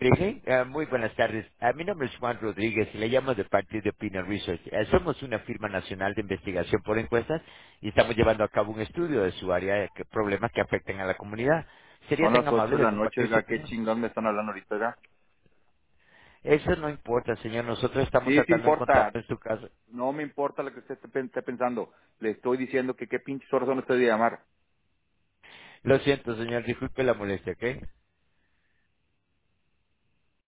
Sí, muy buenas tardes. Mi nombre es Juan Rodríguez y le llamo de parte de Opinion Research. Somos una firma nacional de investigación por encuestas y estamos llevando a cabo un estudio de su área de problemas que afecten a la comunidad. ¿Sería Son tan las 8 amable de de la noche, compartir su oiga, qué opinión? chingón me están hablando ahorita, oiga. Eso no importa, señor. Nosotros estamos Sí, sí tratando de encontrar importa. en su caso. No me importa lo que usted esté pensando. Le estoy diciendo que qué pinches horas son ustedes de llamar. Lo siento, señor. Disculpe la molestia, ¿ok?